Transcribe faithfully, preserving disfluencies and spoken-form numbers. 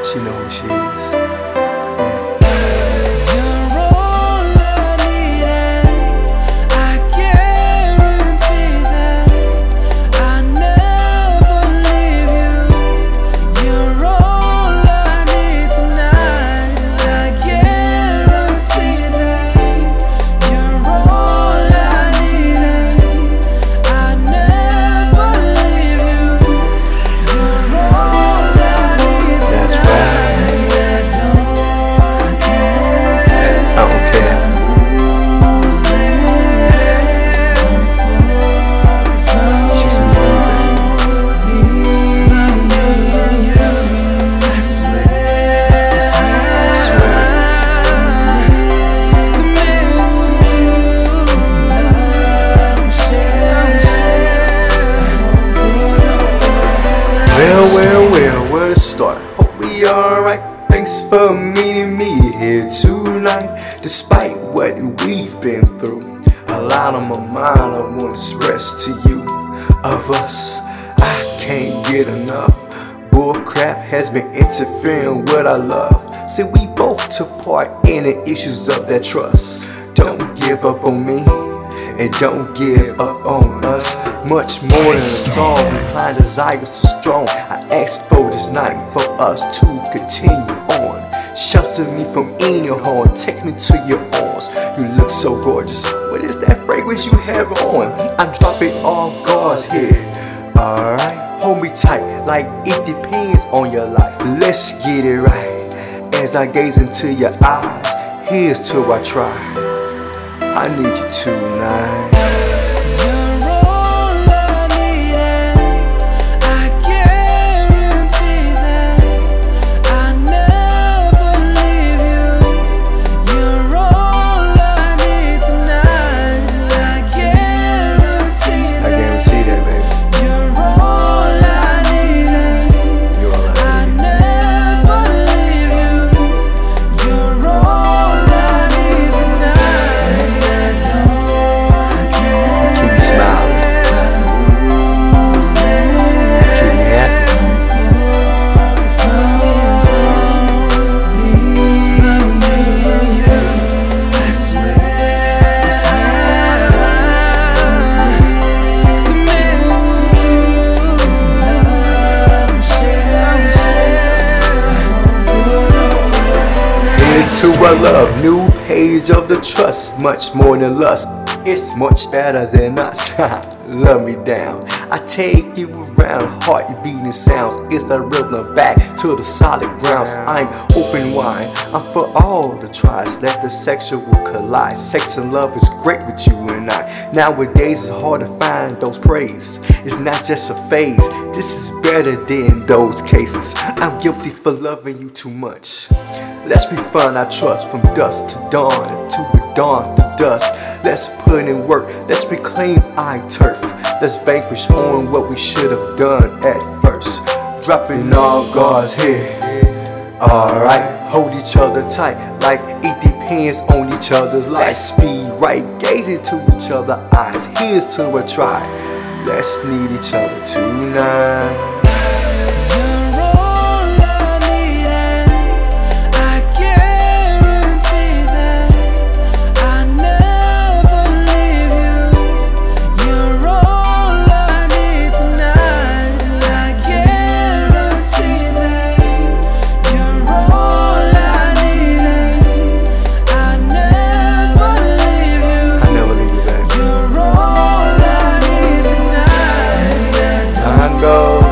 She know who she is. Well, well, well, where to start? Hope we alright. Thanks for meeting me here tonight. Despite what we've been through, a lot on my mind I want to express to you. Of us, I can't get enough. Bullcrap has been interfering with our love. See, we both took part in the issues of that trust. Don't give up on me, and don't give up on us. Much more than a song, inclined desire so strong. I ask for this night for us to continue on. Shelter me from any harm, take me to your arms. You look so gorgeous, what is that fragrance you have on? I'm dropping all guards here, alright? Hold me tight like it depends on your life. Let's get it right. As I gaze into your eyes, here's to I try. I need you tonight. To our love, new page of the trust, much more than lust. It's much better than us. Love me down. I take you around, heart beating sounds. It's the rhythm back to the solid grounds. I'm open wide, I'm for all the tries. Let the sexual collide. Sex and love is great with you and I. Nowadays it's hard to find those praise. It's not just a phase. This is better than those cases. I'm guilty for loving you too much. Let's refine our trust from dusk to dawn, to dawn to dusk. Let's put in work, let's reclaim our turf. Let's vanquish on what we should have done at first. Dropping all guards here, alright. Hold each other tight like it depends on each other's life. Let's be right, gaze into each other's eyes. Here's to a try. Let's need each other tonight. Go.